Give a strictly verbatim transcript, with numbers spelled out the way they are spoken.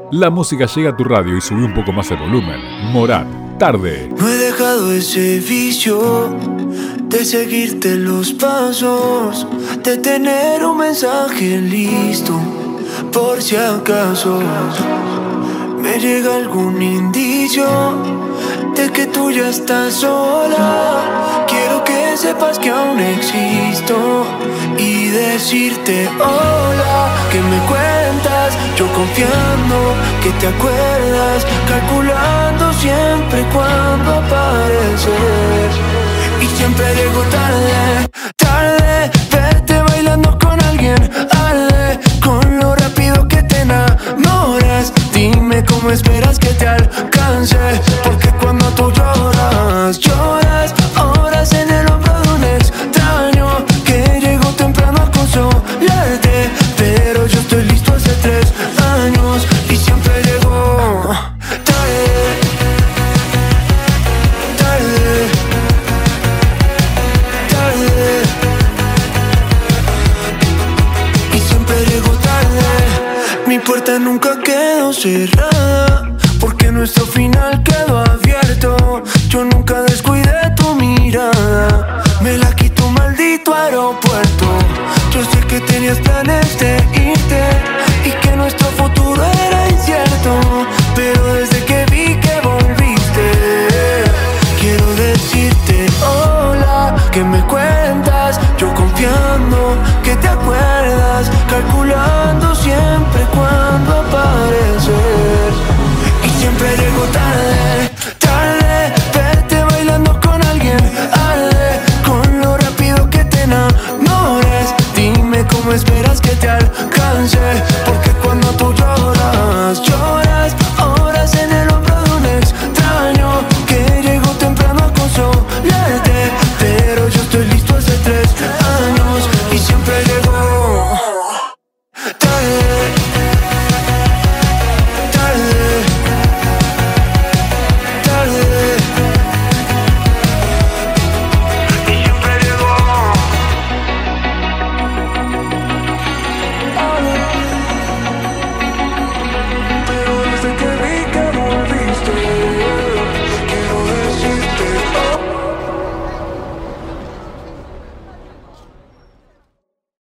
La música llega a tu radio y subí un poco más el volumen. Morat, tarde. No he dejado ese vicio de seguirte los pasos, de tener un mensaje listo por si acaso me llega algún indicio de que tú ya estás sola. Quiero que sepas que aún existo y decirte hola. ¿Qué me cuentas? Yo confiando que te acuerdas, calculando siempre cuando apareces. Y siempre llego tarde, tarde, verte bailando con alguien, arde con lo rápido que te enamoras. Dime cómo esperas que te alcance, porque cuando tú lloras, lloras horas en el hombro de un extraño que llegó temprano a consolarte. Pero yo estoy listo hace tres años y siempre llego tarde, tarde, tarde. Y siempre llego tarde. Mi puerta nunca quedó cerrada, porque nuestro final quedó abierto. Yo nunca descuidé tu mirada, me la quitó un maldito aeropuerto. Yo sé que tenías planes de irte y que nuestro futuro era incierto, pero desde que vi que volviste, quiero decirte hola. ¿Qué me cuentas? Yo confiando que te acuerdas, calculando siempre cuando apareces. Y siempre llego tarde, tarde, verte bailando con alguien, arde con lo rápido que te enamores. Dime cómo esperas que te alcance, porque cuando tú lloras, lloras horas en el hombro de un extraño que llegó temprano a consolarte. Pero yo estoy listo hace tres años y siempre llego tarde.